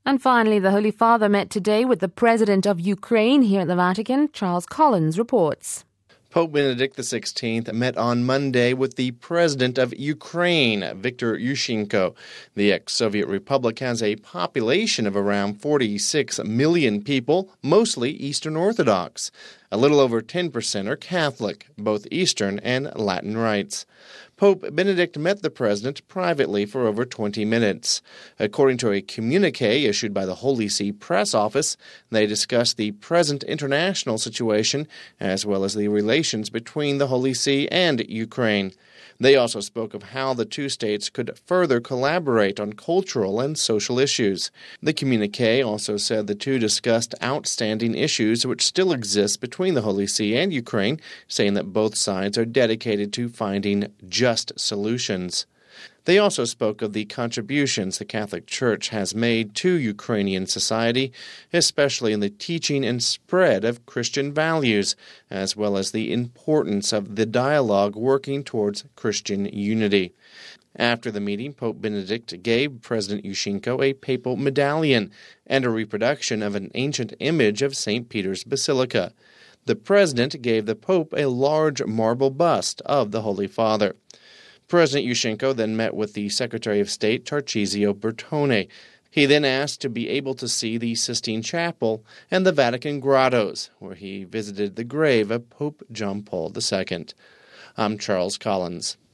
And finally, the Holy Father met today with the President of Ukraine here at the Vatican. Charles Collins reports. Pope Benedict XVI met on Monday with the President of Ukraine, Viktor Yushchenko. The ex-Soviet republic has a population of around 46 million people, mostly Eastern Orthodox. A little over 10% are Catholic, both Eastern and Latin rites. Pope Benedict met the president privately for over 20 minutes. According to a communiqué issued by the Holy See Press Office, they discussed the present international situation as well as the relations between the Holy See and Ukraine. They also spoke of how the two states could further collaborate on cultural and social issues. The communiqué also said the two discussed outstanding issues which still exist between the Holy See and Ukraine, saying that both sides are dedicated to finding just solutions. They also spoke of the contributions the Catholic Church has made to Ukrainian society, especially in the teaching and spread of Christian values, as well as the importance of the dialogue working towards Christian unity. After the meeting, Pope Benedict gave President Yushchenko a papal medallion and a reproduction of an ancient image of St. Peter's Basilica. The president gave the Pope a large marble bust of the Holy Father. President Yushchenko then met with the Secretary of State, Tarcisio Bertone. He then asked to be able to see the Sistine Chapel and the Vatican Grottos, where he visited the grave of Pope John Paul II. I'm Charles Collins.